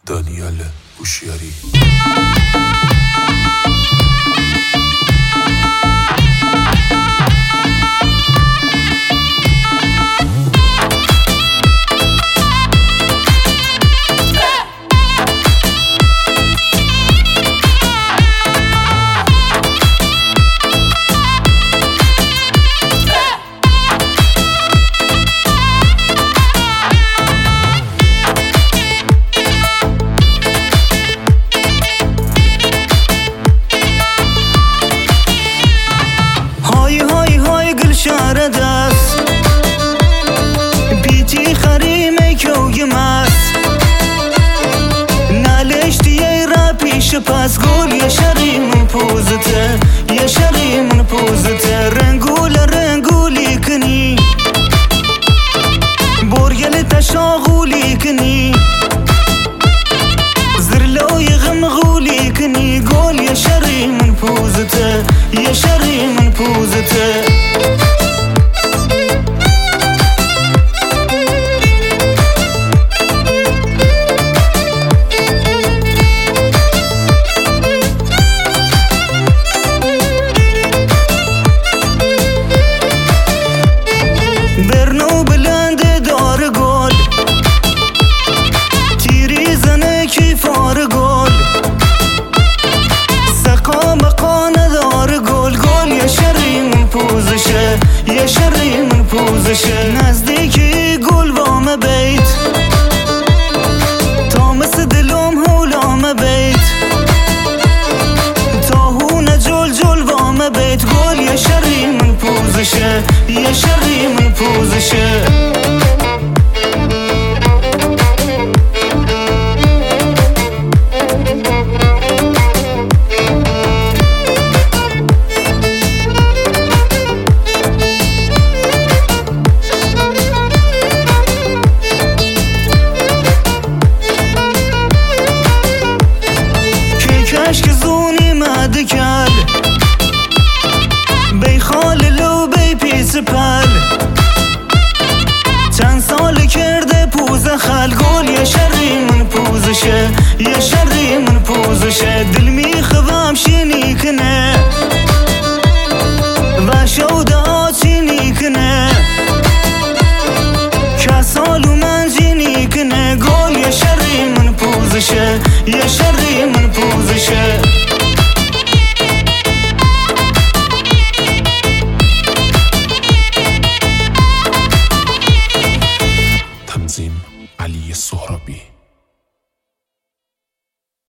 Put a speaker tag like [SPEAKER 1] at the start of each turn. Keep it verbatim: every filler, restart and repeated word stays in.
[SPEAKER 1] دانیال هوشیاری.
[SPEAKER 2] شهر دست بیتی خریمه که مست نالشتی ای را پیش پس گل یه شری من پوزته یه شری من پوزته رنگول رنگولی کنی برگل تشاغولی کنی زرلوی غمغولی کنی گل یه شری من پوزته یه شری من پوزته برنو بلند دار گل تیری زنه کی فار گل سقا مقا ندار گل گل یه شری من پوزشه یه شری من پوزشه نزدیکی گل وام بیت تا مثل دلم هولام بیت تا هون جل جل وام بیت گل یه شری من پوزشه یه شری من پوزشه کشک زونی مدکل بی خال لو بی پیس پل چند سال کرده پوزه خل گل یه شری من پوزشه یه شری من پوزشه دل میخوام شینی کنه و شوده آچینی کنه که سالو من جینی کنه گل یه شری من پوزشه یه شری من پوزشه